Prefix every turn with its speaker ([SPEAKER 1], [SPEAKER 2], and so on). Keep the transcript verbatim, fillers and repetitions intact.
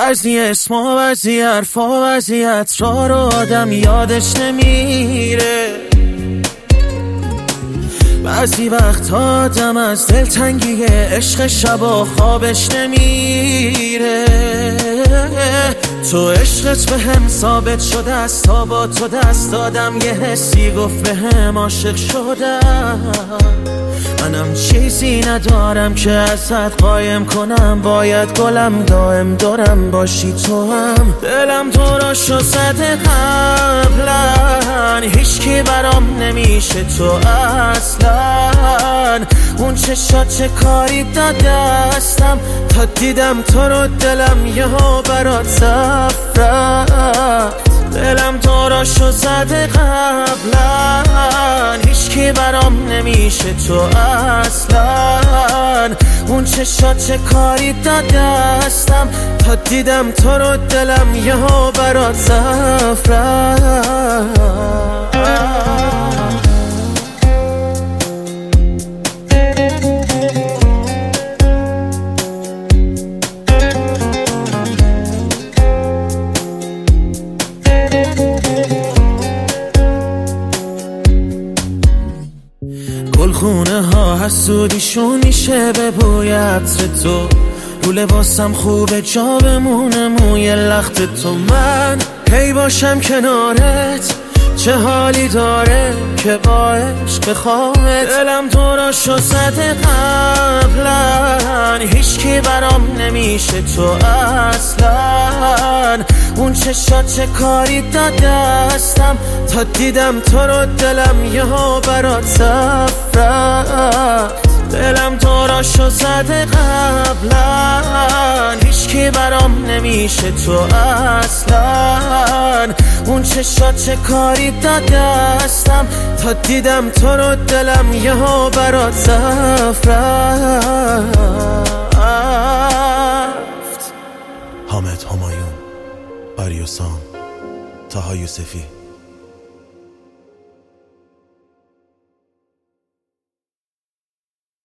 [SPEAKER 1] بعضی اسما بعضی حرفا وضعیت را رو آدم یادش نمیره. بعضی وقت آدم از دلتنگی عشق شبا خوابش نمیره. تو عشقت به هم ثابت شده است، تا با تو دست دادم یه حسی گفت به هم عاشق شدم. منم چیزی ندارم که ازت قایم کنم، باید گلم دائم دارم باشی تو هم. دلم تو را شو زده قبلا، هیچ کی برام نمیشه تو اصلا. اون چشات چه کاری دادستم، تا دیدم تو رو دلم یهو برات صف رفت. دلم تو را شو زده قبلا، هیچ کی برام نمیشه تو اصلا. اون چشات چه کاری دادستم، تا دیدم تو رو دلم یهو برات صف رفت. گلخونه ها حسودیشون میشه به بوی عطر تو، رو لباسم خوبه جا بمونه موی لخت تو. من هی باشم کنارت چه حالی داره که با عشق خواهت. دلم تو را شو زده قبلا، هیچ کی برام نمیشه تو اصلا. اون چشات چه کاری دادستم، تا دیدم تو رو دلم یهو برات صف رفت. دلم تو را شو زده قبلا، هیچ کی برام نمیشه تو اصلا. اون چشات چه کاری دادستم، تا دیدم تو رو دلم یهو برات صف رفت.
[SPEAKER 2] حامد همایون، آریوسام، طاها یوسفی.